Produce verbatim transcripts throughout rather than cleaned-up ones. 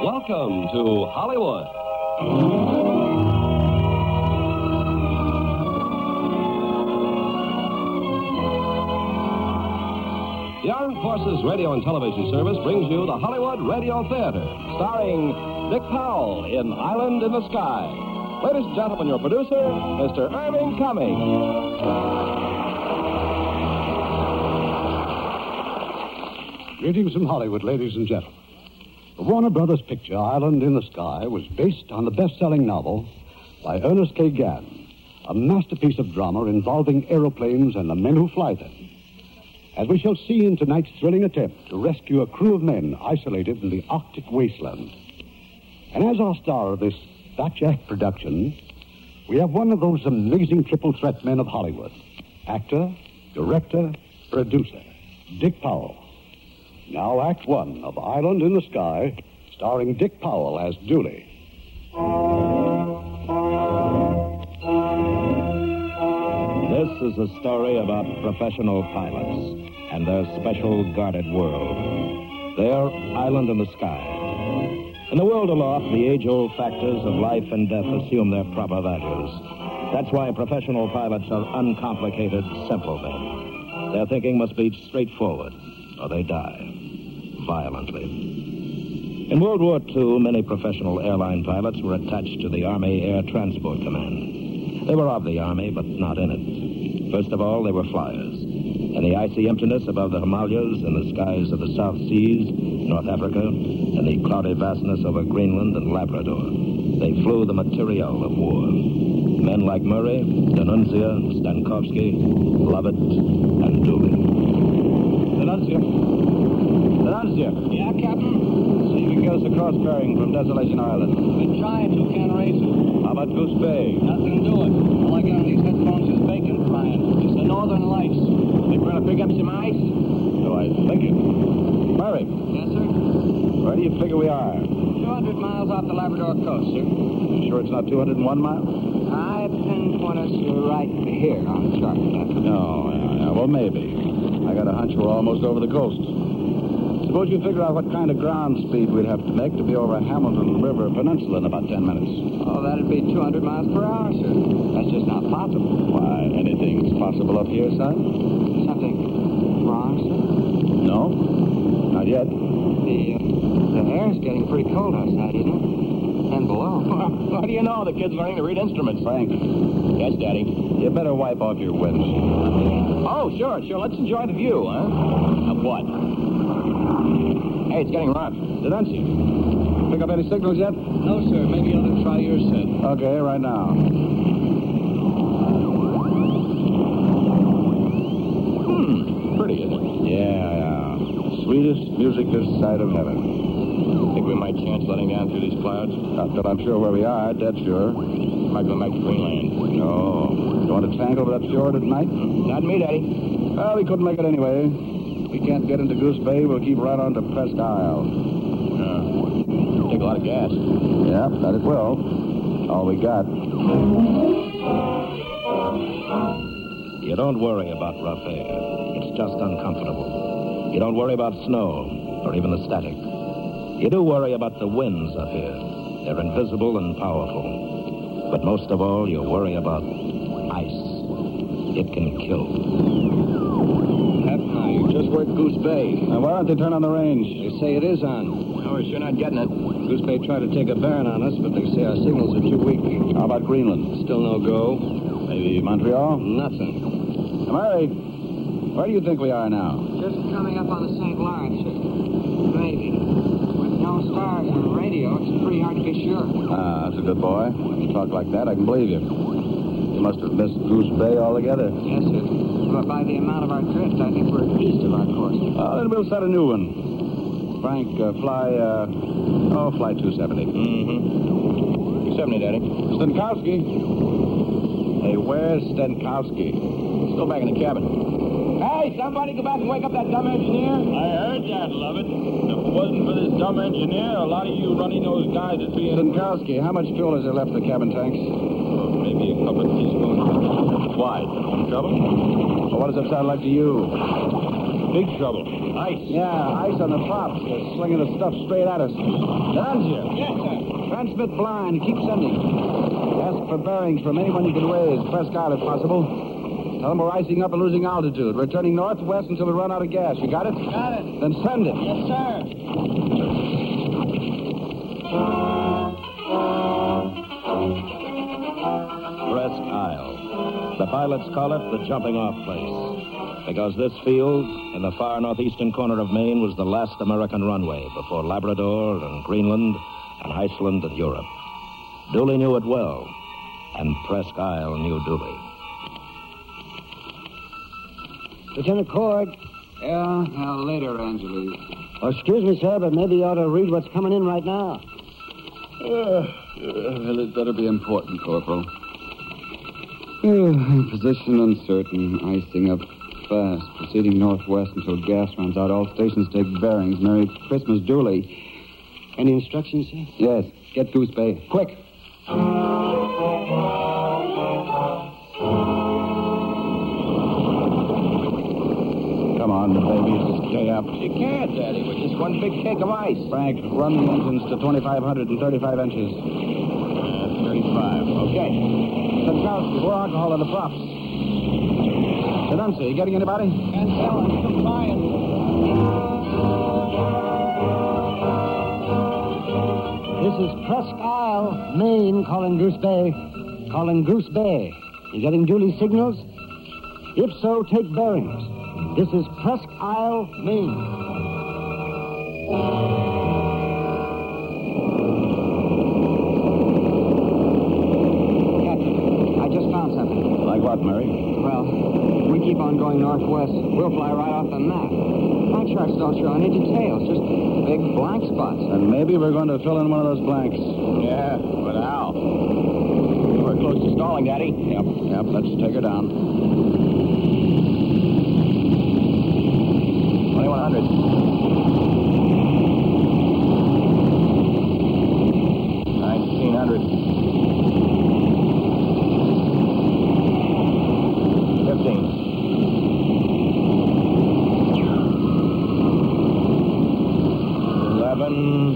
Welcome to Hollywood. The Armed Forces Radio and Television Service brings you the Hollywood Radio Theater, starring Dick Powell in Island in the Sky. Ladies and gentlemen, your producer, Mister Irving Cummings. Greetings from Hollywood, ladies and gentlemen. The Warner Brothers picture, Island in the Sky, was based on the best-selling novel by Ernest K. Gann, a masterpiece of drama involving aeroplanes and the men who fly them, as we shall see in tonight's thrilling attempt to rescue a crew of men isolated in the Arctic wasteland. And as our star of this Batjack production, we have one of those amazing triple threat men of Hollywood, actor, director, producer, Dick Powell. Now, Act One of Island in the Sky, starring Dick Powell as Dooley. This is a story about professional pilots and their special guarded world. Their island in the sky. In the world aloft, the age-old factors of life and death assume their proper values. That's why professional pilots are uncomplicated, simple men. Their thinking must be straightforward, or they die. Violently. In World War Two, many professional airline pilots were attached to the Army Air Transport Command. They were of the Army, but not in it. First of all, they were flyers. In the icy emptiness above the Himalayas and the skies of the South Seas, North Africa, and the cloudy vastness over Greenland and Labrador, they flew the materiel of war. Men like Murray, D'Annunzio, Stankowski, Lovett, and Dooley. D'Annunzio. D'Annunzio. Yeah, Captain? See if we can get us a cross bearing from Desolation Island. Been trying to, can't raise it. How about Goose Bay? Nothing doing. All I get on these headphones is bacon frying. It's the Northern Lights. They trying to pick up some ice? So I think it. Murray. Yes, sir? Where do you figure we are? two hundred miles off the Labrador coast, sir. You sure it's not two hundred one miles? I pinpoint us right here on the chart, Captain. No, yeah, yeah, well, maybe. I got a hunch we're almost over the coast. Suppose you figure out what kind of ground speed we'd have to make to be over Hamilton River Peninsula in about ten minutes. Oh, that'd be two hundred miles per hour, sir. That's just not possible. Why, anything's possible up here, son? Something wrong, sir? No, not yet. The, uh, the air's getting pretty cold outside, isn't it? And below. What do you know? The kid's learning to read instruments. Frank. Yes, Daddy. You better wipe off your winds. Oh, sure, sure. Let's enjoy the view, huh? Of what? Hey, it's getting rough. D'Annunzio. Pick up any signals yet? No, sir. Maybe you ought to try your set. Okay, right now. Hmm. Pretty, isn't it? Yeah, yeah. Sweetest music this side of heaven. Think we might chance letting down through these clouds? Not that I'm sure where we are, dead sure. Might go back to Greenland. No. You want to tangle with that fjord at night? Not me, Daddy. Well, we couldn't make it anyway. If we can't get into Goose Bay, we'll keep right on to Presque Isle. Yeah. Take a lot of gas. Yeah, that it will. All we got. You don't worry about rough air. It's just uncomfortable. You don't worry about snow or even the static. You do worry about the winds up here. They're invisible and powerful. But most of all, you worry about ice. It can kill. Captain, I just worked Goose Bay. Now, why don't they turn on the range? They say it is on. Oh, we're sure not getting it. Goose Bay tried to take a bearing on us, but they say our signals are too weak. How about Greenland? Still no go. Maybe Montreal? Nothing. Murray, where do you think we are now? Just coming up on the Saint Lawrence, sir. Maybe. With no stars on radio, it's pretty hard to be sure. Ah, that's a good boy. When you talk like that, I can believe you. You must have missed Goose Bay altogether. Yes, sir. But by the amount of our drift, I think we're east of our course. Oh, then we'll set a new one. Frank, uh, fly, uh, oh, fly two seventy. Mm-hmm. two seventy, Daddy. Stankowski. Hey, where's Stankowski? Let's go back in the cabin. Hey, somebody go back and wake up that dumb engineer. I heard that, Lovett. If it wasn't for this dumb engineer, a lot of you running those guys would be in... Stankowski, how much fuel is there left in the cabin tanks? Oh, maybe a couple of teaspoons. Why? In trouble? Well, what does it sound like to you? big trouble. Ice. Yeah, ice on the props. They're slinging the stuff straight at us. D'Anzio. Yes, sir. Transmit blind. Keep sending. Ask for bearings from anyone you can raise. Presque Isle if possible. Tell them we're icing up and losing altitude. We're turning northwest until we run out of gas. You got it? Got it. Then send it. Yes, sir. Presque Isle. The pilots call it the jumping off place, because this field in the far northeastern corner of Maine was the last American runway before Labrador and Greenland and Iceland and Europe. Dooley knew it well, and Presque Isle knew Dooley. Lieutenant Cord. Yeah, yeah, later, Angeles. Oh, excuse me, sir, but maybe you ought to read what's coming in right now. Uh, well, it better be important, Corporal. Uh, position uncertain. Icing up fast. Proceeding northwest until gas runs out. All stations take bearings. Merry Christmas, Dooley. Any instructions, sir? Yes. Get Goose Bay. Quick. Come on, the baby. Just stay up. You can't, Daddy. We're just one big cake of ice. Frank, run the engines to twenty-five hundred thirty-five inches. Uh, thirty-five. Okay. Sankowski, more alcohol in the props. Denunzi, you getting anybody? Can't tell. I'm still trying. This is Presque Isle, Maine, calling Goose Bay. Calling Goose Bay. You getting Dooley signals? If so, take bearings. This is Presque Isle, Maine. Captain, I just found something. Like what, Murray? Well, we keep on going northwest. We'll fly right off the map. My charts don't show any details, just big blank spots. And maybe we're going to fill in one of those blanks. Yeah, but how? We're close to stalling, Daddy. Yep, yep, let's take her down. twenty-one hundred. nineteen hundred. fifteen. eleven.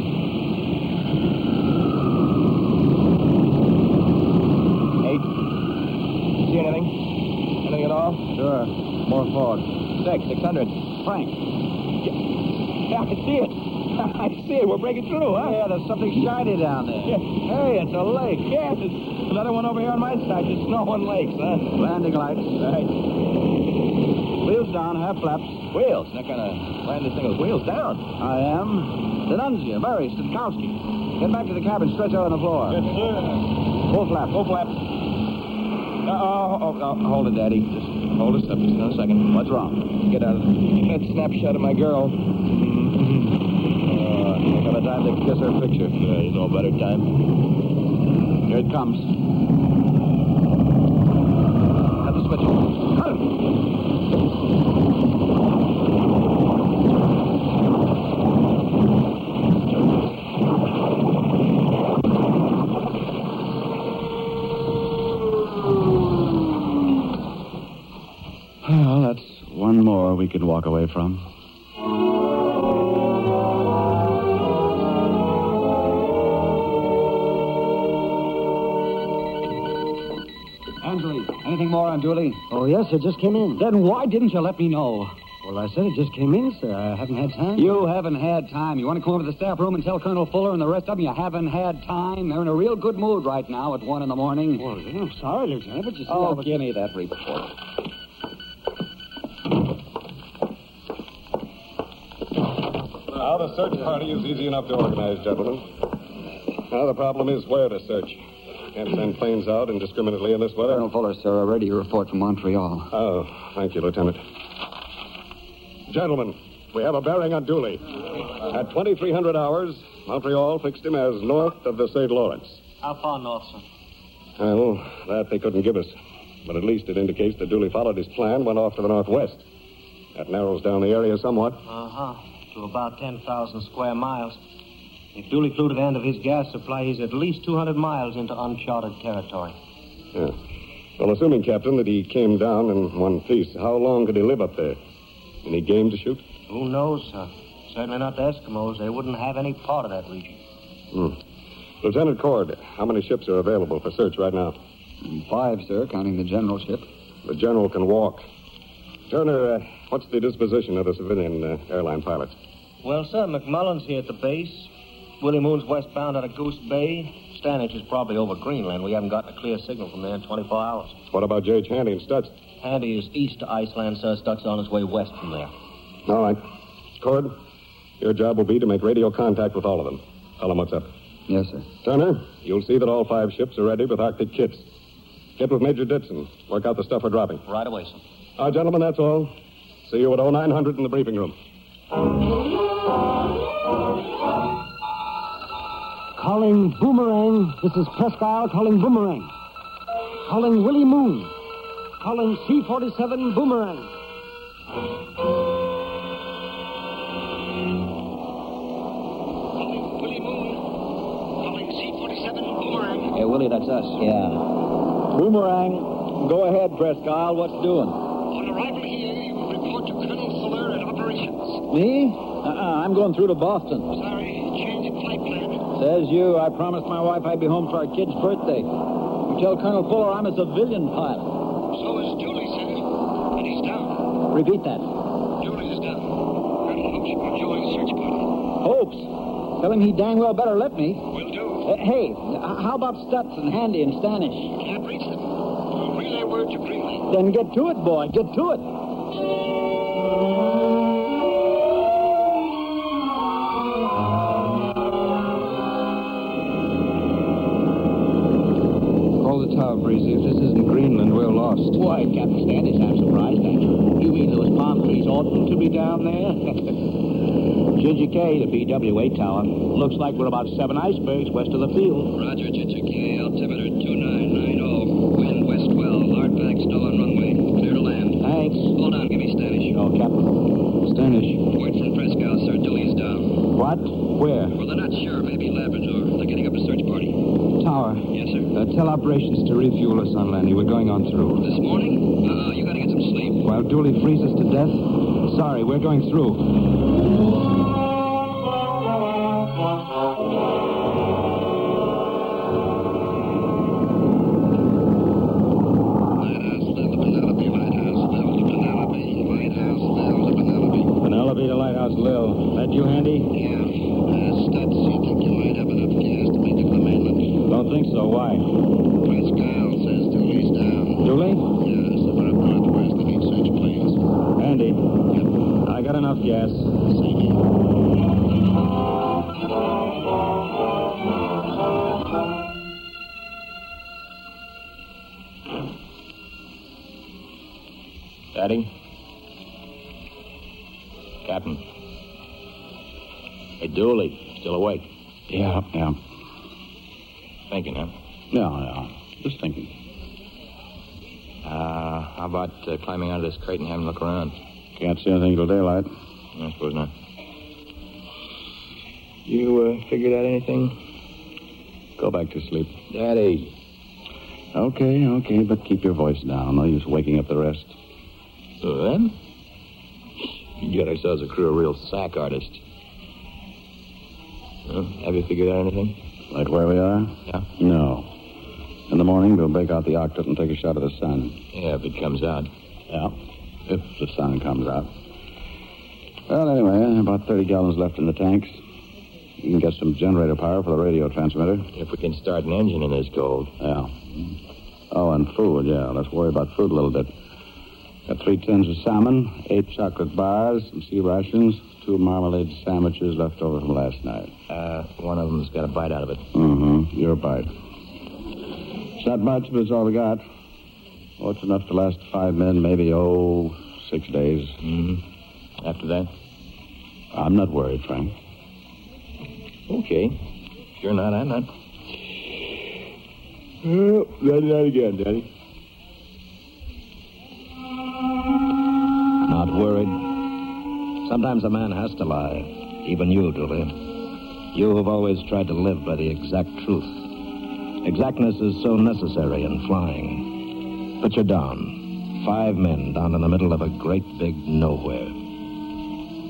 eight. See anything? Anything at all? Sure. More forward. six. six hundred. Frank. Yeah, I see it. I see it. We're breaking through, huh? Yeah, there's something shiny down there. Yeah. Hey, it's a lake. Yes, it's another one over here on my side. Just Snow and Lakes, huh? Landing lights. Right. Wheels down, half flaps. Wheels. Not gonna land this thing with wheels down. I am. Denunzia, Murray, Stankowski. Get back to the cabin, stretch out on the floor. Yes, sir. Full flap. Full flap. Uh, oh, oh, oh, hold it, Daddy. Just hold us up just another second. What's wrong? Get out of that snapshot of my girl. Uh, think of a time to kiss her picture. Uh, there's no better time. Here it comes. Cut the switch. Cut it. Well, that's one more we could walk away from. Angeles, anything more on Dooley? Oh, yes, it just came in. Then why didn't you let me know? Well, I said it just came in, sir. I haven't had time. You haven't had time. You want to come over to the staff room and tell Colonel Fuller and the rest of them you haven't had time? They're in a real good mood right now at one in the morning. Well, I'm sorry, Lieutenant, but you see... Oh, I was... give me that report. Now, the search party is easy enough to organize, gentlemen. Now, the problem is where to search. Can't send planes out indiscriminately in this weather. Colonel Fuller, sir, a radio report from Montreal. Oh, thank you, Lieutenant. Gentlemen, we have a bearing on Dooley. At twenty-three hundred hours, Montreal fixed him as north of the Saint Lawrence. How far north, sir? Well, that they couldn't give us. But at least it indicates that Dooley followed his plan, went off to the northwest. That narrows down the area somewhat. Uh-huh. To about ten thousand square miles. If Dooley flew to the end of his gas supply, he's at least two hundred miles into uncharted territory. Yeah. Well, assuming, Captain, that he came down in one piece, how long could he live up there? Any game to shoot? Who knows, sir? Certainly not the Eskimos. They wouldn't have any part of that region. Hmm. Lieutenant Cord, how many ships are available for search right now? Five, sir, counting the general ship. The general can walk. Turner, uh, what's the disposition of the civilian uh, airline pilots? Well, sir, McMullen's here at the base. Willie Moon's westbound out of Goose Bay. Stanage is probably over Greenland. We haven't gotten a clear signal from there in twenty-four hours. What about J H. Handy and Stutz? Handy is east to Iceland, sir. Stutz on his way west from there. All right. Cord, your job will be to make radio contact with all of them. Tell them what's up. Yes, sir. Turner, you'll see that all five ships are ready with Arctic kits. Get with Major Ditson. Work out the stuff we're dropping. Right away, sir. All right, gentlemen, that's all. See you at oh nine hundred in the briefing room. Calling Boomerang. This is Presque Isle calling Boomerang. Calling Willie Moon. Calling C forty-seven Boomerang. Calling Willie Moon. Calling C forty-seven Boomerang. Hey, Willie, that's us. Yeah. Boomerang, go ahead, Presque Isle. What's doing? On arrival here, you will report to Colonel Fuller at operations. Me? Uh-uh, I'm going through to Boston. Sorry, change of flight plan. Says you. I promised my wife I'd be home for our kid's birthday. You tell Colonel Fuller I'm a civilian pilot. So is Julie, sir. And he's down. Repeat that. Julie is down. Colonel hopes you will join the search party. Hopes? Tell him he dang well better let me. Will do. Uh, hey, h- how about Stutz and Handy and Stanish? Can't reach them. We'll relay word to Greenland. Then get to it, boy. Get to it. Tower, Breezy. If this isn't Greenland, we're lost. Why, Captain Standish, I'm surprised at you. You mean those palm trees oughtn't to be down there? Ginger K, the B W A tower. Looks like we're about seven icebergs west of the field. Roger, Ginger K, altimeter two nine nine oh. Wind west twelve. Hard pack, still on runway. Clear to land. Thanks. Hold on, give me Stanish. Oh, Captain. Stanish. Word from Presque Isle, sir. Dooley's down. What? Where? Well, they're not sure. Maybe Labrador. They're getting up a search party. Tower. Yes, sir. Uh, tell operations to refuel us on landing. We're going on through. This morning? Uh-uh, you gotta get some sleep. While Dooley freezes to death? Sorry, we're going through. Penelope to Lighthouse Lil. That you, Handy? Yeah. Uh, Stutz, you think you might have enough gas to make it to the mainland? Don't think so. Why? Presque Isle says Dooley's down. Dooley? Yes, they're up northwest. They need search planes. Handy. Yep. I got enough gas. Same here. Daddy? Captain. Hey, Dooley. Still awake? Yeah, yeah. Thinking, huh? Yeah, yeah. Just thinking. Uh, how about uh, climbing out of this crate and having a look around? Can't see anything till daylight. I suppose not. You uh, figured out anything? Go back to sleep. Daddy. Okay, okay, but keep your voice down. No use waking up the rest. So then? You got ourselves a crew of real sack artists. Well, have you figured out anything? Right where we are? Yeah. No. In the morning, we'll break out the octet and take a shot at the sun. Yeah, if it comes out. Yeah, if the sun comes out. Well, anyway, about thirty gallons left in the tanks. You can get some generator power for the radio transmitter. If we can start an engine in this cold. Yeah. Oh, and food, yeah. Let's worry about food a little bit. Got three tins of salmon, eight chocolate bars, some sea rations, two marmalade sandwiches left over from last night. Uh, one of them's got a bite out of it. Mm-hmm. Your bite. It's not much, but it's all we got. Oh, it's enough to last five men, maybe, oh, six days. Mm-hmm. After that? I'm not worried, Frank. Okay. If you're not, I'm not. Well, then that again, Daddy. Not worried. Sometimes a man has to lie. Even you, Dooley. You have always tried to live by the exact truth. Exactness is so necessary in flying. But you're down. Five men down in the middle of a great big nowhere.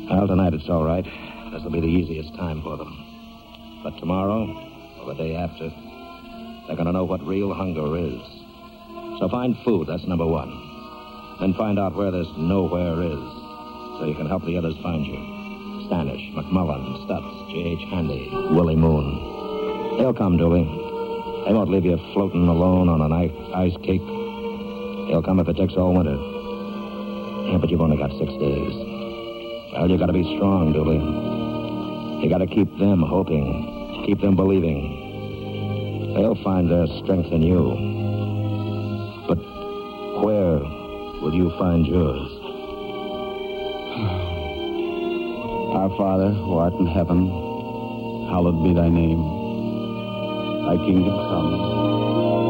Well, tonight it's all right. This'll be the easiest time for them. But tomorrow, or the day after, they're going to know what real hunger is. So find food, that's number one. Then find out where this nowhere is, so you can help the others find you. Stanish, McMullen, Stutz, J H. Handy, Willie Moon. They'll come, Dooley. They won't leave you floating alone on an ice, ice cake. They'll come if it takes all winter. Yeah, but you've only got six days. Well, you got to be strong, Dooley. You got to keep them hoping, keep them believing. They'll find their strength in you. But where will you find yours? Our Father, who art in heaven, hallowed be thy name. Thy kingdom come.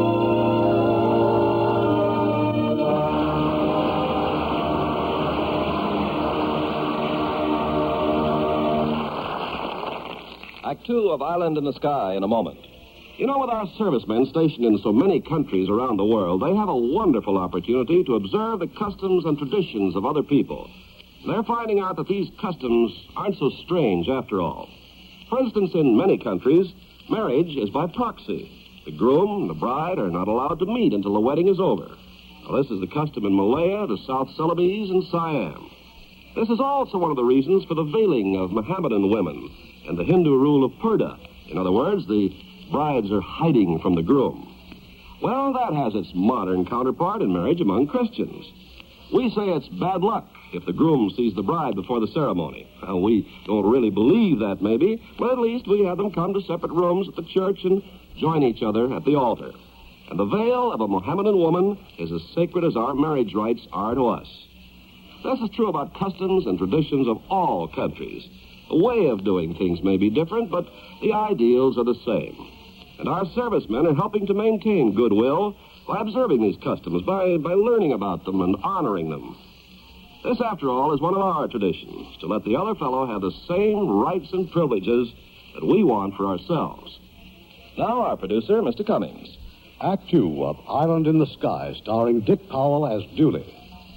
Act two of Island in the Sky in a moment. You know, with our servicemen stationed in so many countries around the world, they have a wonderful opportunity to observe the customs and traditions of other people. They're finding out that these customs aren't so strange after all. For instance, in many countries, marriage is by proxy. The groom and the bride are not allowed to meet until the wedding is over. Now, this is the custom in Malaya, the South Celebes, and Siam. This is also one of the reasons for the veiling of Mohammedan women and the Hindu rule of purdah. In other words, the brides are hiding from the groom. Well, that has its modern counterpart in marriage among Christians. We say it's bad luck if the groom sees the bride before the ceremony. Well, we don't really believe that, maybe, but at least we have them come to separate rooms at the church and join each other at the altar. And the veil of a Mohammedan woman is as sacred as our marriage rights are to us. This is true about customs and traditions of all countries. The way of doing things may be different, but the ideals are the same. And our servicemen are helping to maintain goodwill by observing these customs, by, by learning about them and honoring them. This, after all, is one of our traditions, to let the other fellow have the same rights and privileges that we want for ourselves. Now, our producer, Mister Cummings. Act two of Island in the Sky, starring Dick Powell as Dooley.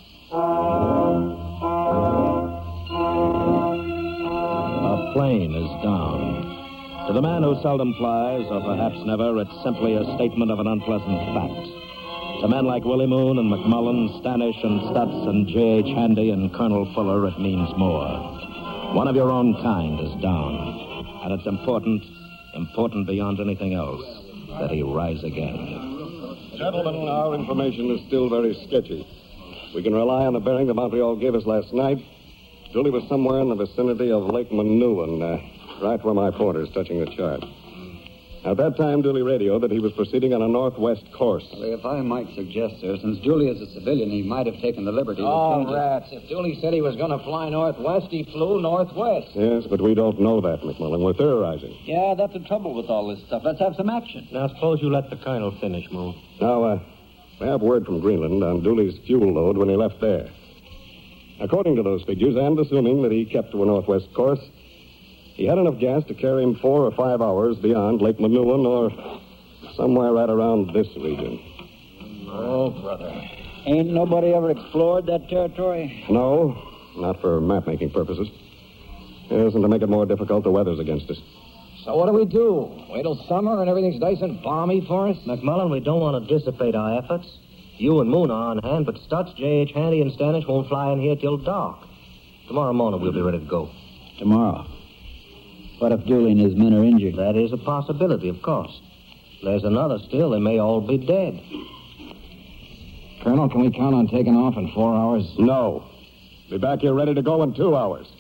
A plane is down. To the man who seldom flies, or perhaps never, it's simply a statement of an unpleasant fact. To men like Willie Moon and McMullen, Stanish and Stutz and J H. Handy and Colonel Fuller, it means more. One of your own kind is down. And it's important, important beyond anything else, that he rise again. Gentlemen, our information is still very sketchy. We can rely on the bearing that Montreal gave us last night. Dooley was somewhere in the vicinity of Lake Manouan, uh, right where my pointer's touching the chart. At that time, Dooley radioed that he was proceeding on a northwest course. Well, if I might suggest, sir, since Dooley is a civilian, he might have taken the liberty Oh, to change rats. If Dooley said he was going to fly northwest, he flew northwest. Yes, but we don't know that, McMullen. We're theorizing. Yeah, that's the trouble with all this stuff. Let's have some action. Now, suppose you let the colonel finish, Moon. Now, uh, we have word from Greenland on Dooley's fuel load when he left there. According to those figures, and assuming that he kept to a northwest course, he had enough gas to carry him four or five hours beyond Lake Manouan or somewhere right around this region. Oh, brother. Ain't nobody ever explored that territory? No, not for map-making purposes. Yes, and to make it more difficult, the weather's against us. So what do we do? Wait till summer and everything's nice and balmy for us? McMullen, we don't want to dissipate our efforts. You and Moon are on hand, but Stutz, J H. Handy, and Stanish won't fly in here till dark. Tomorrow morning we'll be ready to go. Tomorrow? What if Dooley and his men are injured? That is a possibility, of course. There's another still. They may all be dead. Colonel, can we count on taking off in four hours? No. Be back here ready to go in two hours.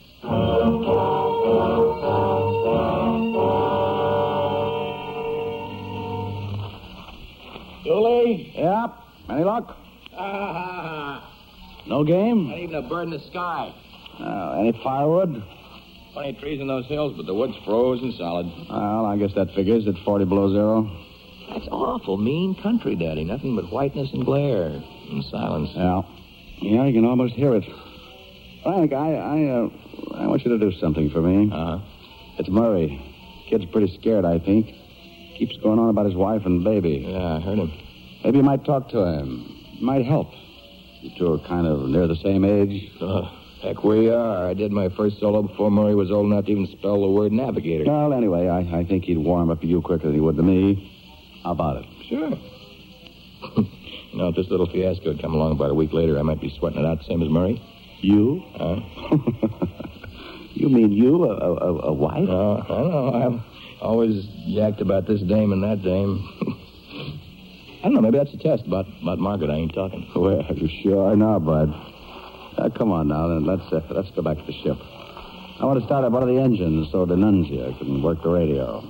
Dooley? Yep. Any luck? Ah, No game? not even a bird in the sky. Uh, any firewood? Plenty of trees in those hills, but the wood's frozen solid. Well, I guess that figures at forty below zero. That's awful mean country, Daddy. Nothing but whiteness and glare and silence. Yeah. Yeah, you can almost hear it. Frank, I I, uh, I want you to do something for me. Uh-huh. It's Murray. Kid's pretty scared, I think. Keeps going on about his wife and baby. Yeah, I heard him. Maybe you might talk to him. It might help. You two are kind of near the same age. Uh, Heck, we are. I did my first solo before Murray was old enough to even spell the word navigator. Well, anyway, I, I think he'd warm up to you quicker than he would to me. How about it? Sure. You know, if this little fiasco had come along about a week later, I might be sweating it out, same as Murray. You? Huh? You mean you, a, a, a wife? No, I know. I'm always yacked about this dame and that dame. I don't know, maybe that's a test. About, about Margaret, I ain't talking. Well, are you sure? Now, Bud. Uh, come on now, then. Let's, uh, let's go back to the ship. I want to start up one of the engines so Denunzia can work the radio.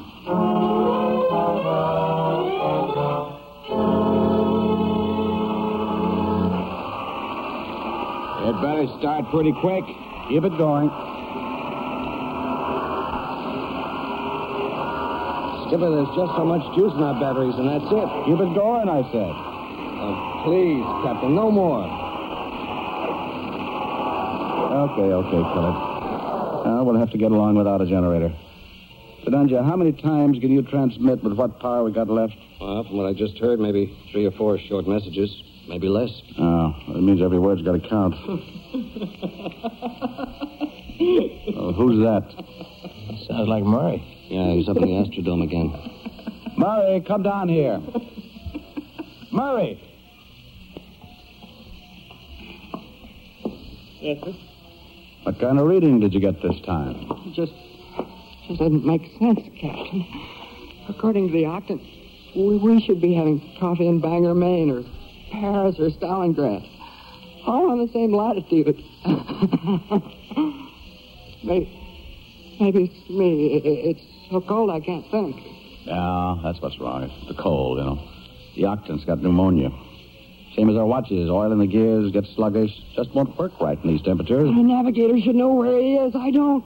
It better start pretty quick. Keep it going. Skipper, there's just so much juice in our batteries, and that's it. Keep it going, I said. Oh, please, Captain, no more. Okay, okay, Philip. Uh, we'll have to get along without a generator. Denunzia, how many times can you transmit with what power we got left? Well, from what I just heard, maybe three or four short messages. Maybe less. Oh, that means every word's got to count. Oh, who's that? Sounds like Murray. Yeah, he's up in the Astrodome again. Murray, come down here. Murray! Yes, sir? What kind of reading did you get this time? It just, just doesn't make sense, Captain. According to the octant, we, we should be having coffee in Bangor, Maine, or Paris, or Stalingrad. All on the same latitude. maybe, maybe it's me. It, it's so cold I can't think. Yeah, that's what's wrong. It's the cold, you know. The octant's got pneumonia. Same as our watches. Oil in the gears, gets sluggish. Just won't work right in these temperatures. The navigator should know where he is. I don't.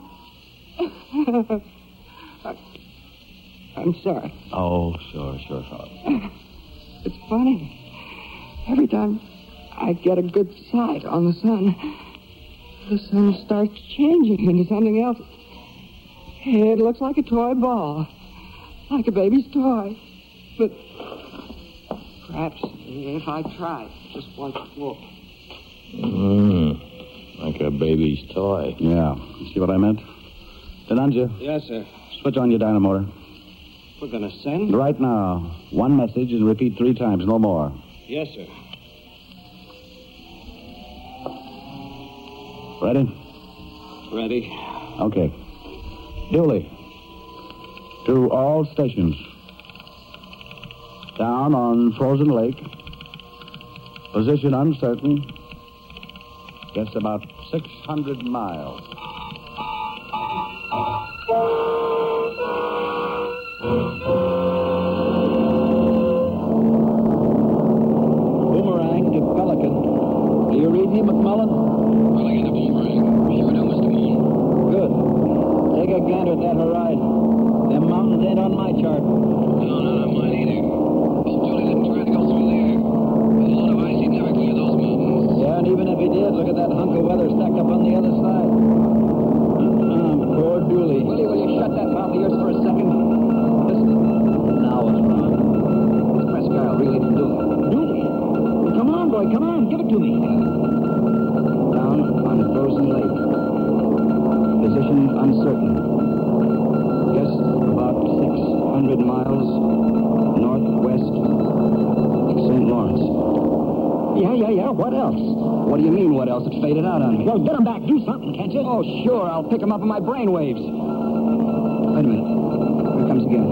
I, I'm sorry. Oh, sure, sure, sure. It's funny. Every time I get a good sight on the sun, the sun starts changing into something else. It looks like a toy ball. Like a baby's toy. But perhaps if I tried just once more. Mm, like a baby's toy. Yeah. You see what I meant? Denunzia. Yes, sir. Switch on your dynamotor. We're going to send? Right now. One message and repeat three times, no more. Yes, sir. Ready? Ready. Okay. Dooley. To all stations. Down on Frozen Lake. Position uncertain. Guess about six hundred miles. Boomerang to Pelican. Do you read me, McMullen? Pelican to Boomerang. Sure do, Mister Moon. Good. Take a gander at that horizon. Them mountains ain't on my chart. No, none on mine either. Hope Julie didn't try to go through there. With a load of ice, he'd never clear those mountains. Yeah, and even if he did, look at that hunk of weather stacked up on the other side. Uh-uh, poor Dooley. Willie, will you shut that mouth of yours for a second? Listen. Now what's wrong? It's Presque Isle related to Dooley. Dooley? Come on, boy, come on. Give it to me. Down on Frozen Lake. Position uncertain. Guess about six hundred miles northwest of Saint Lawrence. Yeah, yeah, yeah. What else? What do you mean, what else? It faded out on me. Well, get him back. Do something, can't you? Oh, sure. I'll pick him up in my brainwaves. Wait a minute. Here it comes again.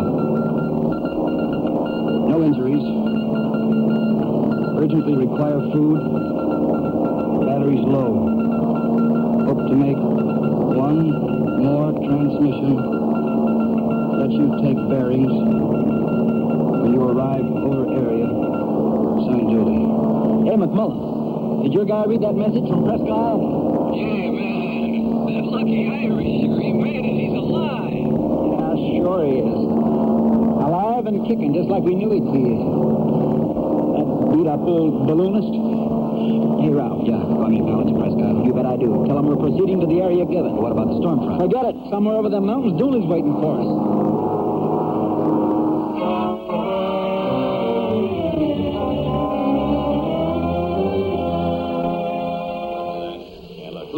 No injuries. Urgently require food. Batteries low. Hope to make one more transmission. Let you take bearings when you arrive over area. Signed, Julie. Hey, McMullen, did your guy read that message from Presque Isle? Yeah, man. That lucky Irisher, he made it. He's alive. Yeah, sure he is. Alive and kicking, just like we knew he'd be. That beat-up old balloonist. Hey, Ralph. Yeah, go on, you pal. It's Presque Isle. You bet I do. Tell him we're proceeding to the area given. What about the storm front? Forget it. Somewhere over the mountains, Dooley's waiting for us.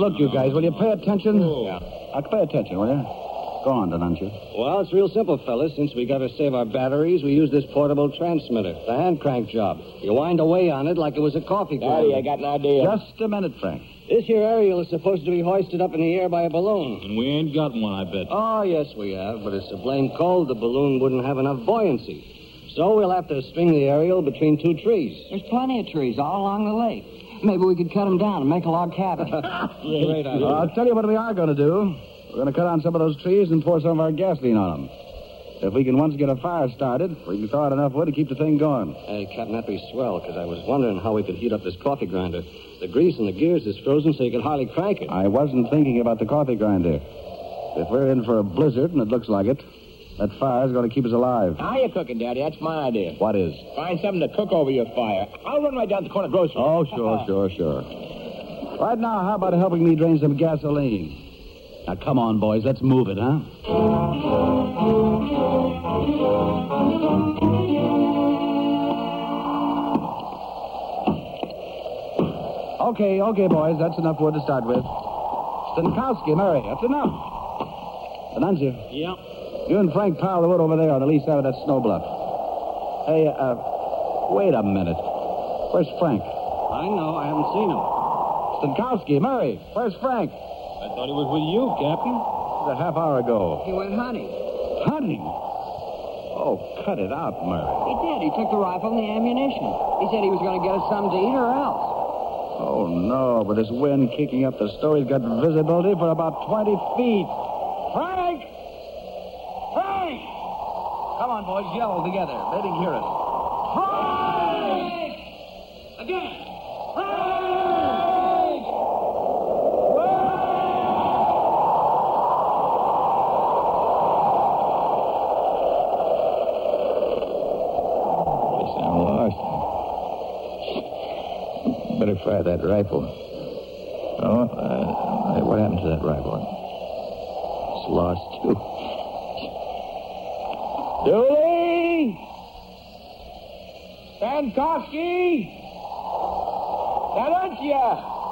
look, you guys, will you pay attention? Yeah. Uh, pay attention, will you? Go on, Denuncio. Well, it's real simple, fellas. Since we got to save our batteries, we use this portable transmitter, the hand crank job. You wind away on it like it was a coffee grinder. Daddy, I got an idea. Just a minute, Frank. This here aerial is supposed to be hoisted up in the air by a balloon. And we ain't got one, I bet. Oh, yes, we have, but it's so blame cold the balloon wouldn't have enough buoyancy. So we'll have to string the aerial between two trees. There's plenty of trees all along the lake. Maybe we could cut them down and make a log cabin. Great idea. Uh, I'll tell you what we are going to do. We're going to cut on some of those trees and pour some of our gasoline on them. If we can once get a fire started, we can throw out enough wood to keep the thing going. Hey, Captain, that'd be swell, because I was wondering how we could heat up this coffee grinder. The grease in the gears is frozen, so you could hardly crank it. I wasn't thinking about the coffee grinder. If we're in for a blizzard, and it looks like it, that fire's going to keep us alive. How you cooking, Daddy? That's my idea. What is? Find something to cook over your fire. I'll run right down to the corner grocery. Oh, sure, sure, sure. Right now, how about helping me drain some gasoline? Now, come on, boys. Let's move it, huh? Okay, okay, boys. That's enough wood to start with. Stankowski, Murray, that's enough. Denuncio. Yeah. You and Frank pile the wood over there on the lee side of that snow bluff. Hey, uh, wait a minute. Where's Frank? I know. I haven't seen him. Stankowski, Murray, where's Frank? I thought he was with you, Captain. A half hour ago. He went hunting. Hunting? Oh, cut it out, Murray. He did. He took the rifle and the ammunition. He said he was going to get us something to eat or else. Oh, no, but this wind kicking up the snow, he's got visibility for about twenty feet. Frank! Frank! Come on, boys, yell together. Let him hear us. Frank! Again! Frank! Better fire that rifle. Oh, uh, what happened to that rifle? It's lost, too. Dooley! Stankowski! Denuncio!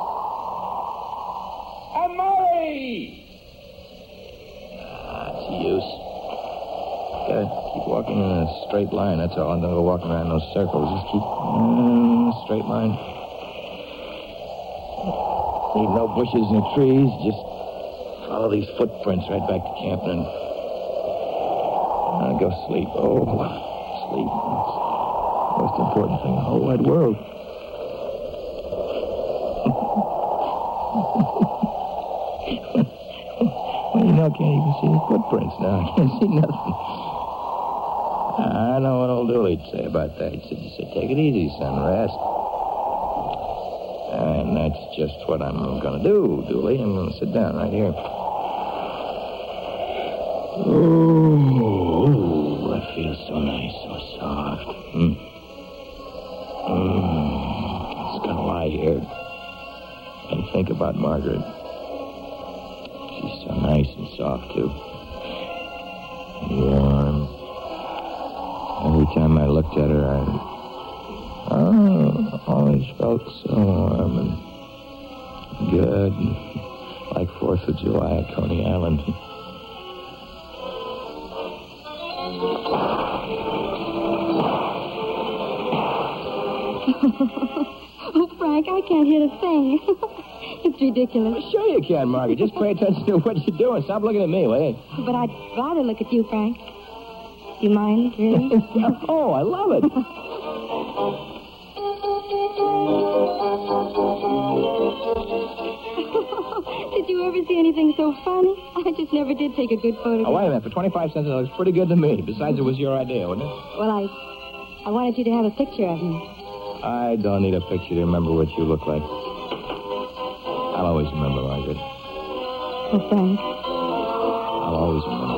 And Murray! Ah, it's a use. Gotta keep walking in a straight line, that's all. Don't go walking around those circles. Just keep in a straight line. Need no bushes, no trees. Just follow these footprints right back to camp and I'll go sleep. Oh, sleep. It's the most important thing in the whole wide world. Well, you know, I can't even see the footprints now. I can't see nothing. I know what old Dooley'd say about that. He'd say, he'd say, take it easy, son. Rest. And that's just what I'm going to do, Dooley. I'm going to sit down right here. Oh, that feels so nice, so soft. Mm. Mm. Just going to lie here and think about Margaret. She's so nice and soft, too. Warm. Every time I looked at her, I... Oh, always felt so warm and good, and like Fourth of July at Coney Island. Oh, Frank, I can't hear a thing. It's ridiculous. Sure you can, Margaret. Just pay attention to what you're doing. Stop looking at me, will you? But I'd rather look at you, Frank. Do you mind, really? Oh, I love it. Did you ever see anything so funny? I just never did take a good photograph. Oh, wait a minute. For twenty-five cents, it looks pretty good to me. Besides, it was your idea, wasn't it? Well, I I wanted you to have a picture of me. I don't need a picture to remember what you look like. I'll always remember, Margaret. Oh, Frank. I'll always remember.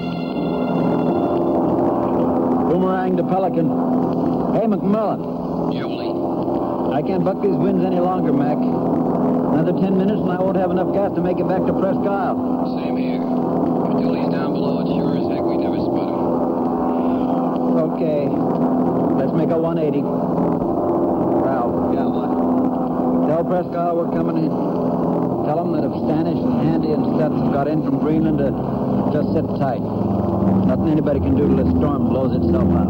Boomerang to Pelican. Hey, McMillan. I can't buck these winds any longer, Mac. Another ten minutes and I won't have enough gas to make it back to Presque Isle. Same here. If Dooley's down below, it sure as heck we never spot him. Okay. Let's make a one eighty. Ralph. Yeah, what? Tell Presque Isle we're coming in. Tell them that if Stanish and Handy and Stutz have got in from Greenland, to just sit tight. Nothing anybody can do till this storm blows itself out.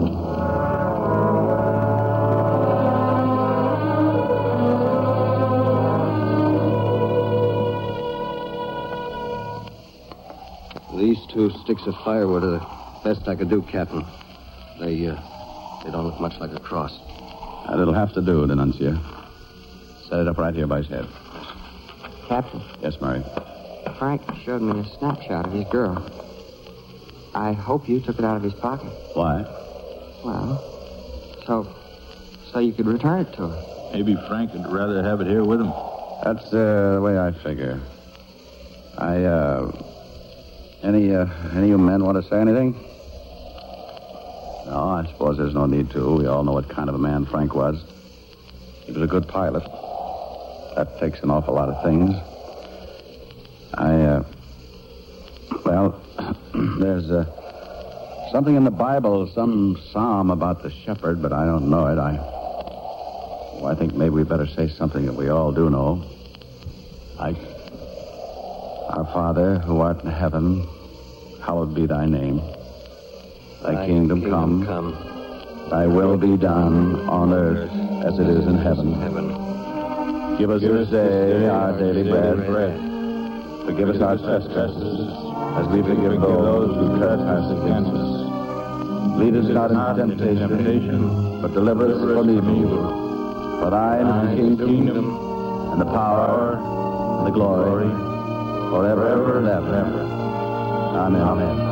These two sticks of firewood are the best I could do, Captain. They, uh, they don't look much like a cross. That it'll have to do, Denuncia. Set it up right here by his head. Captain, Yes, Murray. Frank showed me a snapshot of his girl. I hope you took it out of his pocket. Why? Well, so, so you could return it to her. Maybe Frank would rather have it here with him. That's uh, the way I figure. I, uh... Any, uh, any of you men want to say anything? No, I suppose there's no need to. We all know what kind of a man Frank was. He was a good pilot. That takes an awful lot of things. I, uh... Well, there's, uh... something in the Bible, some psalm about the shepherd, but I don't know it. I... Well, I think maybe we better say something that we all do know. Like... Our Father, who art in heaven, hallowed be thy name. Thy, thy kingdom, kingdom come. come. Thy will be done on earth as it is in heaven. heaven. Give us Give this day, day our daily bread. bread. Forgive us our trespasses, as we forgive those who trespass against us. Lead us not into temptation, but deliver us from evil. For thine is the kingdom, and the power, and the glory, forever, ever, and ever. Amen. Amen.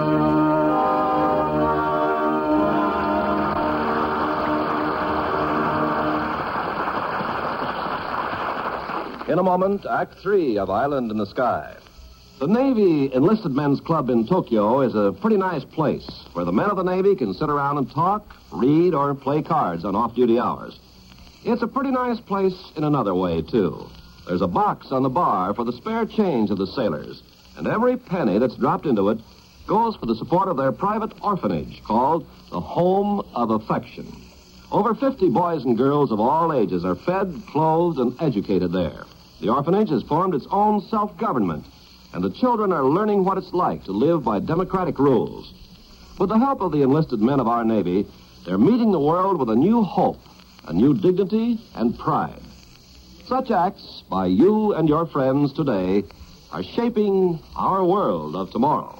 In a moment, Act Three of Island in the Sky. The Navy Enlisted Men's Club in Tokyo is a pretty nice place where the men of the Navy can sit around and talk, read, or play cards on off-duty hours. It's a pretty nice place in another way, too. There's a box on the bar for the spare change of the sailors, and every penny that's dropped into it goes for the support of their private orphanage called the Home of Affection. Over fifty boys and girls of all ages are fed, clothed, and educated there. The orphanage has formed its own self-government, and the children are learning what it's like to live by democratic rules. With the help of the enlisted men of our Navy, they're meeting the world with a new hope, a new dignity, and pride. Such acts by you and your friends today are shaping our world of tomorrow.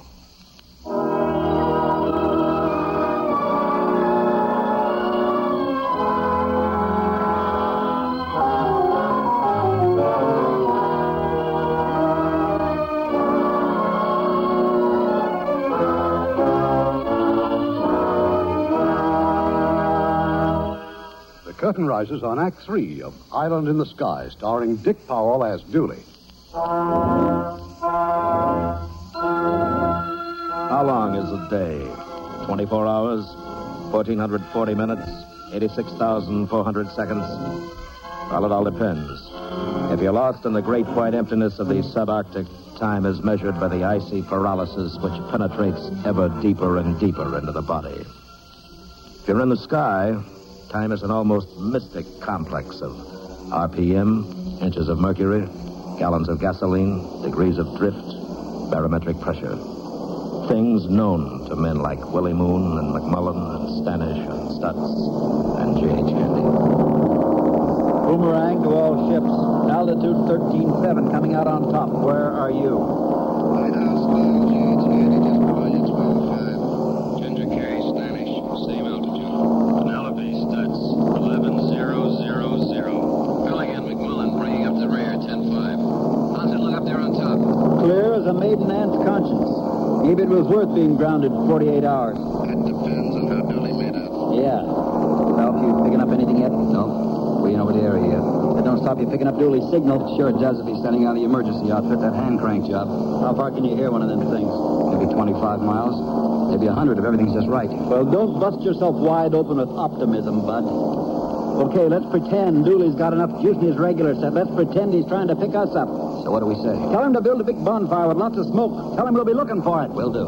Curtain rises on Act Three of Island in the Sky, starring Dick Powell as Dooley. How long is a day? twenty-four hours, fourteen forty minutes, eighty-six thousand four hundred seconds? Well, it all depends. If you're lost in the great white emptiness of the subarctic, time is measured by the icy paralysis which penetrates ever deeper and deeper into the body. If you're in the sky, time is an almost mystic complex of R P M, inches of mercury, gallons of gasoline, degrees of drift, barometric pressure. Things known to men like Willie Moon and McMullen and Stanish and Stutz and J H. Handy. Boomerang to all ships. Altitude thirteen seven coming out on top. Where are you? Lighthouse Lounge, J H. Handy, just below you, twelve five. Ginger Carey, Stanish, same altitude. Penelope, Stutz, eleven zero zero zero. Milligan, McMullen, bringing up the rear, ten five. How's it look up there on top? Clear as a maiden aunt's conscience. Maybe it was worth being grounded forty-eight hours. That depends on how Dooley made out. Yeah. Ralph, you picking up anything yet? No. We ain't over the area yet. That don't stop you picking up Dooley's signal. Sure it does if he's sending out the emergency outfit, that hand crank job. How far can you hear one of them things? Maybe twenty-five miles. Maybe a hundred if everything's just right. Well, don't bust yourself wide open with optimism, Bud. Okay, let's pretend Dooley's got enough juice in his regular set. Let's pretend he's trying to pick us up. So what do we say? Tell him to build a big bonfire with lots of smoke. Tell him we'll be looking for it. Will do.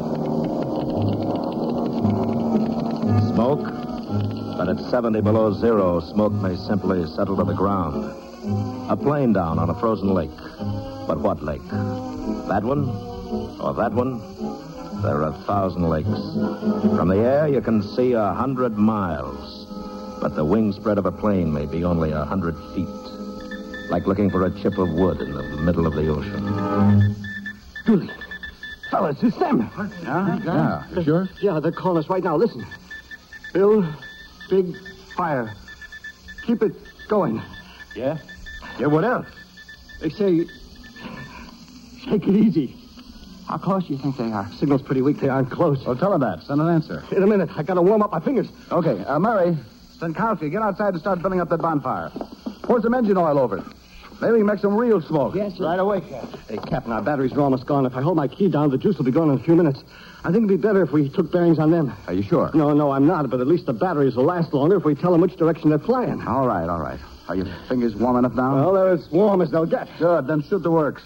Smoke? But at seventy below zero, smoke may simply settle to the ground. A plane down on a frozen lake. But what lake? That one? Or that one? There are a thousand lakes. From the air, you can see a hundred miles. But the wingspread of a plane may be only a hundred feet. Like looking for a chip of wood in the middle of the ocean. Dooley. Fellas, it's them. Yeah? Yeah. You sure? Yeah, they're calling us right now. Listen. Build big fire. Keep it going. Yeah? Yeah, what else? They say, take it easy. How close do you think they are? Signal's pretty weak. They aren't close. Well, tell them that. Send an answer. In a minute. I gotta warm up my fingers. Okay, uh, Murray, Stankowski, get outside and start building up that bonfire. Pour some engine oil over it. Maybe we can make some real smoke. Yes, sir. Right away, Captain. Hey, Captain, our batteries are almost gone. If I hold my key down, the juice will be gone in a few minutes. I think it'd be better if we took bearings on them. Are you sure? No, no, I'm not. But at least the batteries will last longer if we tell them which direction they're flying. All right, all right. Are your fingers warm enough now? Well, they're as warm as they'll get. Good, then shoot the works.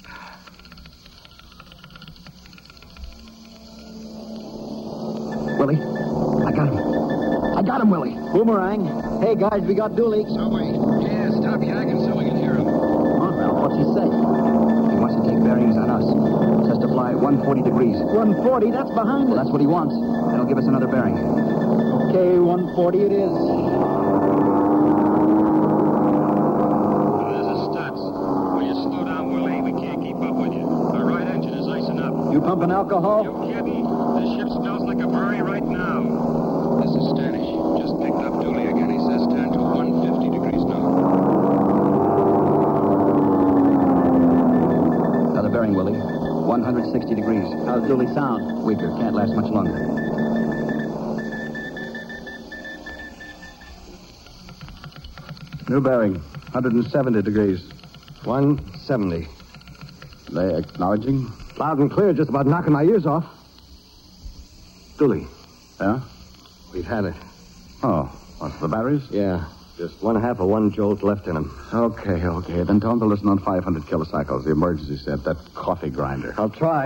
Willie, I got him. I got him, Willie. Boomerang. Hey, guys, we got Dooley. So wait. Yeah, stop yakking so we can hear him. Come on, Ralph. What's he say? He wants to take bearings on us. Says to fly one forty degrees. one forty, that's behind Well, us. that's what he wants. That'll give us another bearing. Okay, one forty it is. There's a Stutz. Will you slow down, Willie? We can't keep up with you. Our right engine is icing up. You pumping alcohol? You kidding? This ship smells like a brewery right now. This is Stanish. Just picked up Dooley again. He says turn to one fifty degrees now. Another bearing, Willie. one sixty degrees. How's Dooley sound? Weaker. Can't last much longer. New bearing. one seventy degrees. one seventy. They acknowledging? Loud and clear, just about knocking my ears off. Dooley, Yeah? we've had it. Oh, what's the batteries? Yeah, just one half of one jolt left in them. Okay, okay. Then tell them to listen on five hundred kilocycles, the emergency set, that coffee grinder. I'll try.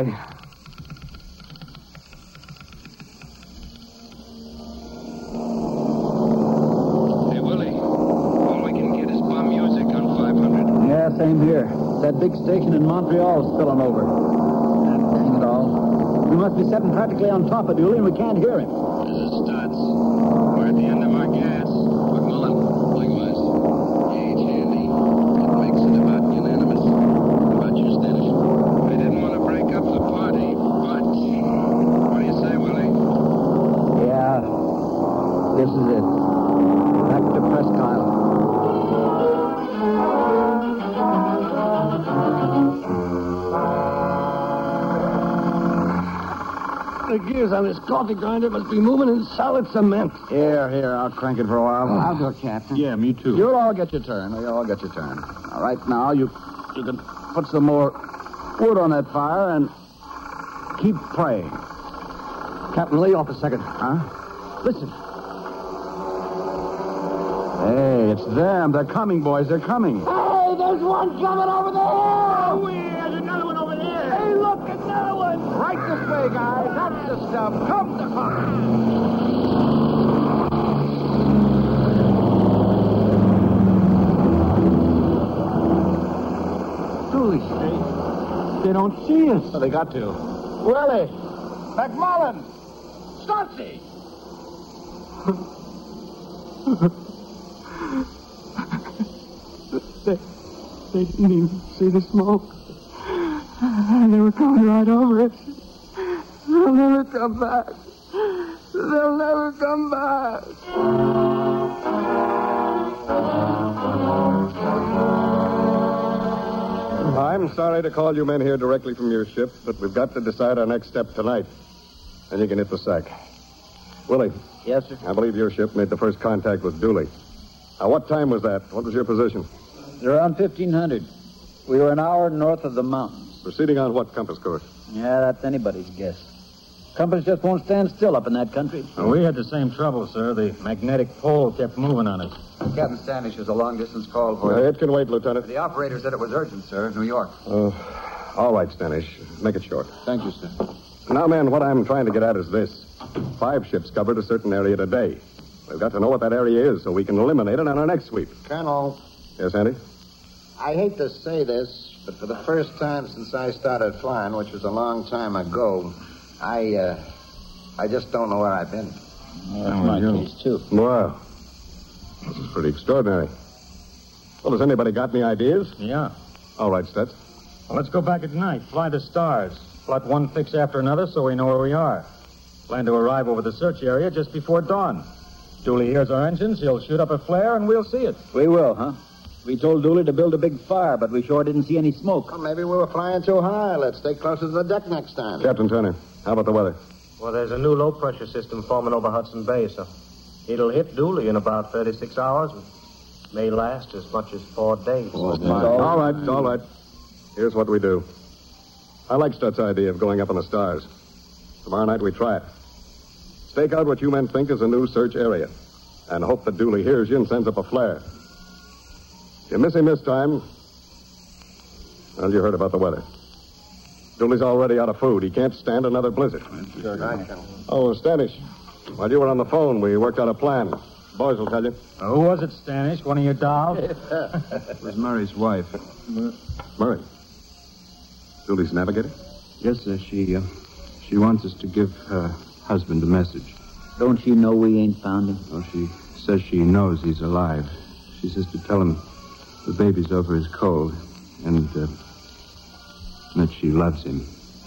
Hey, Willie. All we can get is bomb music on five hundred. Yeah, same here. That big station in Montreal's spilling over. Ah, dang it all. We must be sitting practically on top of Dooley, and we can't hear him. This is Stutz. We're at the end of our gas. McMullen. Likewise. Gauge handy. It makes it about unanimous. How about you, Stanish? I didn't want to break up the party, but... What do you say, Willie? Yeah, this is it. Back to Presque Isle. The gears on this coffee grinder must be moving in solid cement. Here, here, I'll crank it for a while. I'll do it, Captain. Yeah, me too. You'll all get your turn. You'll all get your turn. All right, now you you can put some more wood on that fire and keep praying. Captain, lay off a second. Huh? Listen. Hey, it's them. They're coming, boys. They're coming. Hey, there's one coming over the hill! Oh, there's another one over there! Hey, look, another one! Right this way, guys. That's the stuff. Come to fire. Dooley, they, they don't see us. Oh, they got to. Willie! McMullen! Stutzy! they, they didn't even see the smoke. They were coming right over us. They'll never come back. They'll never come back. I'm sorry to call you men here directly from your ship, but we've got to decide our next step tonight. Then you can hit the sack. Willie. Yes, sir. I believe your ship made the first contact with Dooley. Now, what time was that? What was your position? Around fifteen hundred. We were an hour north of the mountains. Proceeding on what compass course? Yeah, that's anybody's guess. Compass just won't stand still up in that country. Well, we had the same trouble, sir. The magnetic pole kept moving on us. Captain Standish has a long-distance call for Uh, you. it can wait, Lieutenant. The operator said it was urgent, sir. New York. Uh, all right, Stanish. Make it short. Thank you, sir. Now, man, what I'm trying to get at is this. Five ships covered a certain area today. We've got to know what that area is so we can eliminate it on our next sweep. Colonel, Yes, Andy? I hate to say this, but for the first time since I started flying, which was a long time ago, I, uh, I just don't know where I've been. That's my case, too. Wow. This is pretty extraordinary. Well, has anybody got any ideas? Yeah. All right, Stutz. Well, let's go back at night. Fly the stars. Plot one fix after another so we know where we are. Plan to arrive over the search area just before dawn. Dooley hears our engines, he'll shoot up a flare, and we'll see it. We will, huh? We told Dooley to build a big fire, but we sure didn't see any smoke. Well, maybe we were flying too high. Let's stay closer to the deck next time. Captain Turner, how about the weather? Well, there's a new low-pressure system forming over Hudson Bay, so it'll hit Dooley in about thirty-six hours. May last as much as four days. all right, all right. Here's what we do. I like Stutz's idea of going up in the stars. Tomorrow night we try it. Stake out what you men think is a new search area. And hope that Dooley hears you and sends up a flare. You miss him this time. Well, you heard about the weather. Dooley's already out of food. He can't stand another blizzard. Oh, Stanish, while you were on the phone, we worked out a plan. Boys will tell you. Uh, who was it, Stanish? One of your dolls? It was Murray's wife. Murray. Dooley's navigator? Yes, sir. She, uh, she wants us to give her husband a message. Don't she know we ain't found him? Oh, she says she knows he's alive. She says to tell him the baby's over his cold and uh, that she loves him.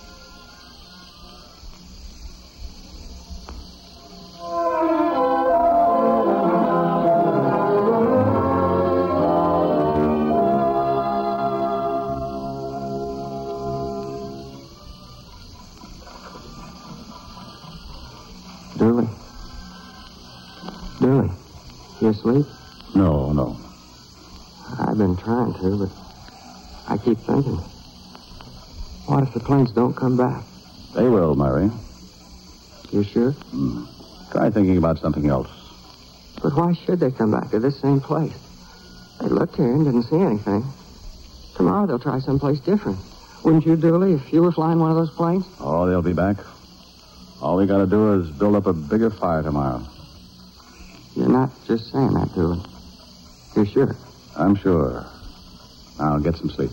Dooley. Dooley, you asleep? No, no. I've been trying to, but I keep thinking. What if the planes don't come back? They will, Murray. You sure? Hmm. Try thinking about something else. But why should they come back to this same place? They looked here and didn't see anything. Tomorrow they'll try someplace different. Wouldn't you, Dooley, if you were flying one of those planes? Oh, they'll be back. All we gotta do is build up a bigger fire tomorrow. You're not just saying that, Dooley. You're sure? I'm sure. Now, get some sleep.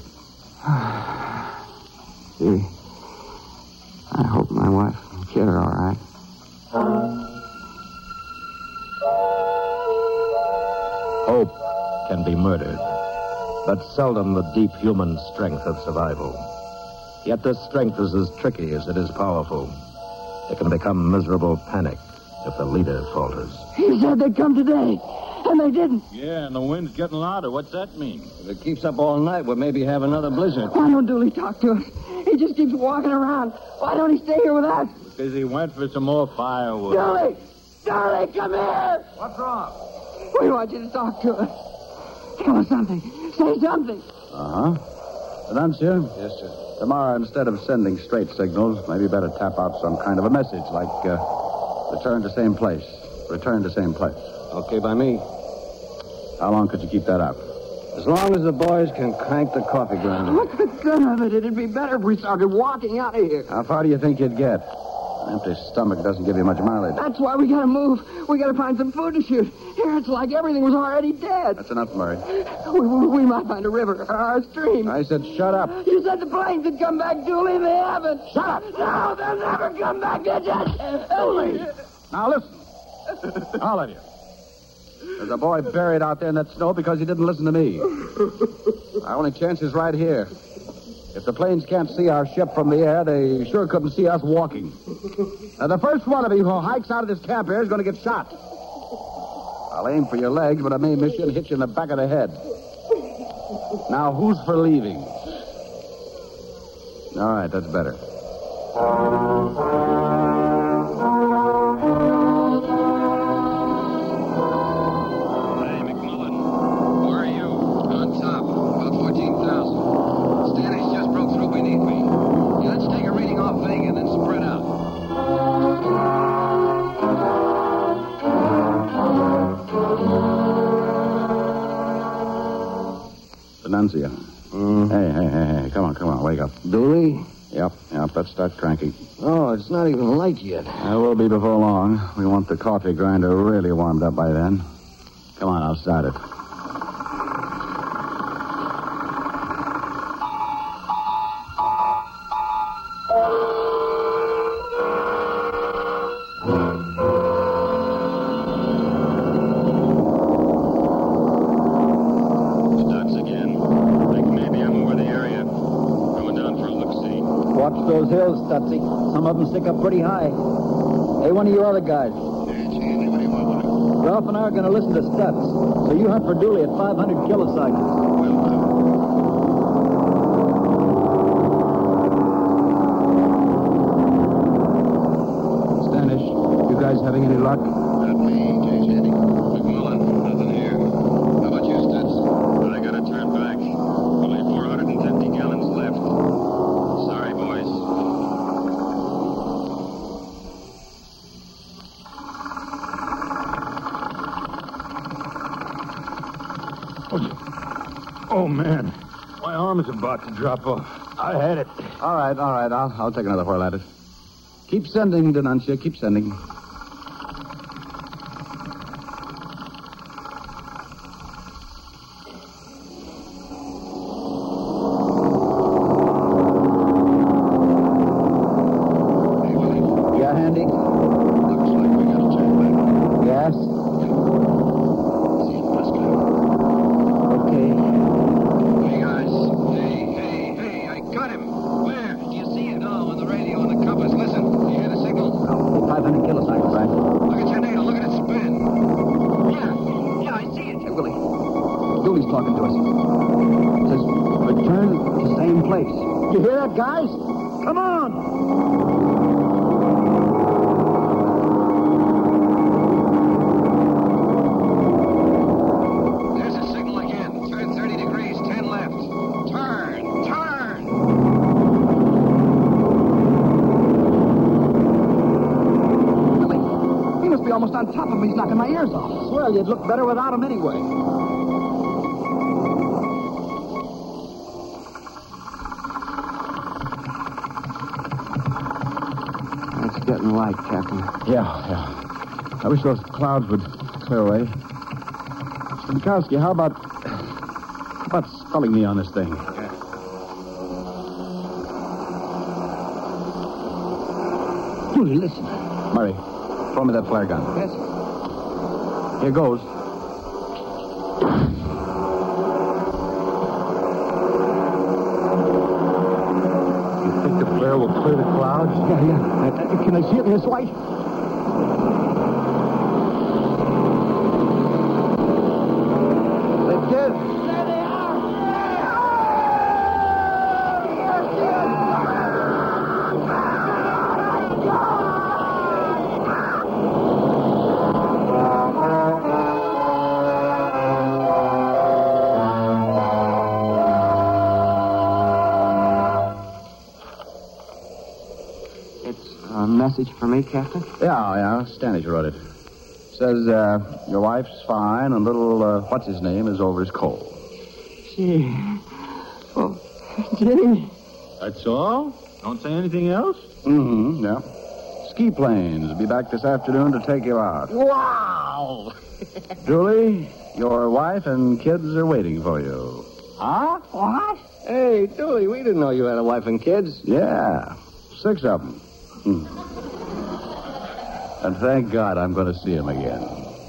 Gee, I hope my wife and kid are all right. Hope can be murdered, but seldom the deep human strength of survival. Yet this strength is as tricky as it is powerful. It can become miserable panic if the leader falters. He said they'd come today, and they didn't. Yeah, and the wind's getting louder. What's that mean? If it keeps up all night, we'll maybe have another blizzard. Why don't Dooley talk to us? He just keeps walking around. Why don't he stay here with us? Because he went for some more firewood. Dooley! Dooley, come here! What's wrong? We want you to talk to us. Tell us something. Say something. Uh-huh. Annuncia? Yes, sir. Tomorrow, instead of sending straight signals, maybe better tap out some kind of a message, like, uh, return to same place. Return to same place. Okay, by me. How long could you keep that up? As long as the boys can crank the coffee grinder. What's the good of it? It'd be better if we started walking out of here. How far do you think you'd get? An empty stomach doesn't give you much mileage. That's why we gotta move. We gotta find some food to shoot. Here, it's like everything was already dead. That's enough, Murray. We, we, we might find a river or a stream. I said shut up. You said the planes would come back, Dooley. They haven't. Shut up. No, they'll never come back. They're just... Dooley. Now listen. All of you. There's a boy buried out there in that snow because he didn't listen to me. Our only chance is right here. If the planes can't see our ship from the air, they sure couldn't see us walking. Now, the first one of you who hikes out of this camp here is going to get shot. I'll aim for your legs, but I may miss you and hit you in the back of the head. Now, who's for leaving? All right, that's better. Hey, McMullen. Where are you? On top. About fourteen thousand. Stanish just broke through beneath me. Yeah, let's take a reading off Vega and then spread out. D'Annunzio. Mm. Hey, hey, hey, hey, come on, come on, wake up. Dooley? Yep, yep, let's start cranking. Oh, it's not even light yet. I will be before long. We want the coffee grinder really warmed up by then. Come on, I'll start it. Those hills, Stutsy. Some of them stick up pretty high. Hey, one of you other guys. Ralph and I are going to listen to Stutz. So you hunt for Dooley at five hundred kilocycles. Stanish, you guys having any luck? Not me, J. Shandy. McMullen, nothing here. How about you, Stutz? I got to turn back. Only four hundred fifty gallons left. Sorry, boys. Oh, man. My arm is about to drop off. I had it. All right, all right. I'll, I'll take another whirl at it. Keep sending, D'Annunzio. Keep sending. Yeah, Handy? Looks like we got to turn back. Yes? See you, Prescott. Okay. Hey, guys. Hey, hey, hey, I got him. Where? Do you see it? No, on the radio, on the compass. Listen, you hear the signal? Oh, five hundred kilocycles, right? Look at your needle. Look at it spin. Yeah, yeah, I see it. Hey, Willie. Dooley's talking to us. Says, return to same place. You hear that, guys? Come on! There's a signal again. Turn thirty degrees, ten left. Turn, turn. Willie, he must be almost on top of me. He's knocking my ears off. Well, you'd look better without him anyway. It's getting light, Captain. Yeah, yeah. I wish those clouds would clear away. Stankowski, how about... How about spelling me on this thing? Dooley, listen. Murray, throw me that flare gun. Yes, sir. Here goes. You think the flare will clear the clouds? Yeah, yeah. Uh, uh, can I see it in this light? They did. A message for me, Captain? Yeah, yeah. Stanish wrote it. Says, uh, your wife's fine and little, uh, what's his name, is over his cold. Gee. Oh, gee. That's all? Don't say anything else? Mm-hmm, yeah. Ski planes will be back this afternoon to take you out. Wow! Dooley, your wife and kids are waiting for you. Huh? What? Hey, Dooley, we didn't know you had a wife and kids. Yeah, six of them. Hmm. And thank God I'm going to see him again.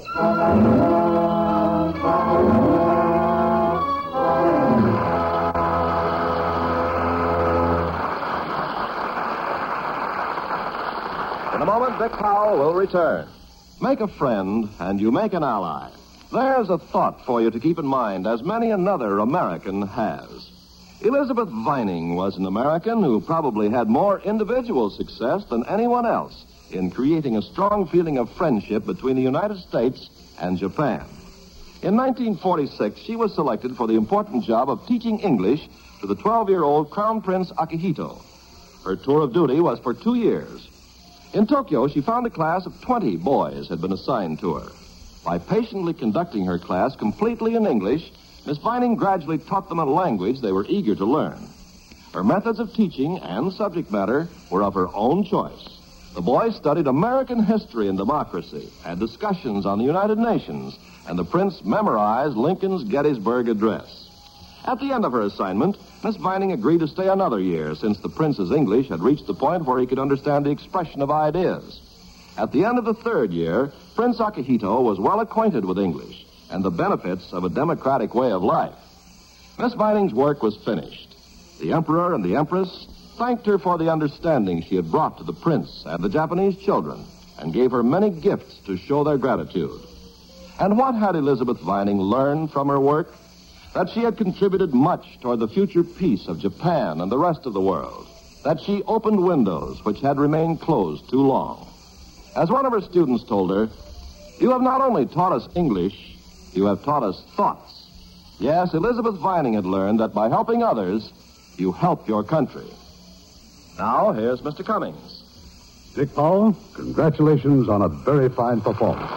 In a moment, Dick Powell will return. Make a friend, and you make an ally. There's a thought for you to keep in mind, as many another American has. Elizabeth Vining was an American who probably had more individual success than anyone else in creating a strong feeling of friendship between the United States and Japan. In nineteen forty-six, she was selected for the important job of teaching English to the twelve-year-old Crown Prince Akihito. Her tour of duty was for two years. In Tokyo, she found a class of twenty boys had been assigned to her. By patiently conducting her class completely in English, Miss Vining gradually taught them a language they were eager to learn. Her methods of teaching and subject matter were of her own choice. The boys studied American history and democracy, had discussions on the United Nations, and the Prince memorized Lincoln's Gettysburg Address. At the end of her assignment, Miss Vining agreed to stay another year, since the Prince's English had reached the point where he could understand the expression of ideas. At the end of the third year, Prince Akihito was well acquainted with English and the benefits of a democratic way of life. Miss Vining's work was finished. The Emperor and the Empress thanked her for the understanding she had brought to the Prince and the Japanese children, and gave her many gifts to show their gratitude. And what had Elizabeth Vining learned from her work? That she had contributed much toward the future peace of Japan and the rest of the world. That she opened windows which had remained closed too long. As one of her students told her, "You have not only taught us English, you have taught us thoughts." Yes, Elizabeth Vining had learned that by helping others, you help your country. Now, here's Mister Cummings. Dick Powell, congratulations on a very fine performance.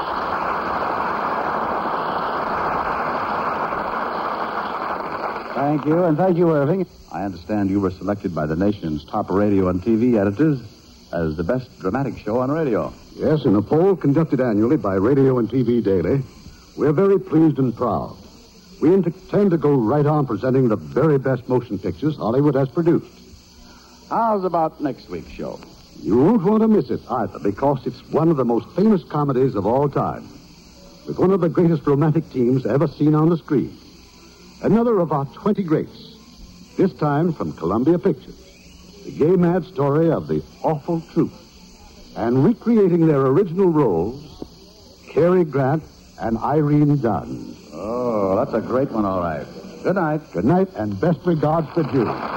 Thank you, and thank you, Irving. I understand you were selected by the nation's top radio and T V editors as the best dramatic show on radio. Yes, in a poll conducted annually by Radio and T V Daily, we're very pleased and proud. We intend to go right on presenting the very best motion pictures Hollywood has produced. How's about next week's show? You won't want to miss it either, because it's one of the most famous comedies of all time, with one of the greatest romantic teams ever seen on the screen. Another of our twenty greats, this time from Columbia Pictures. The gay-mad story of The Awful Truth. And recreating their original roles, Cary Grant and Irene Dunn. Oh, that's a great one, all right. Good night. Good night, and best regards to Julie.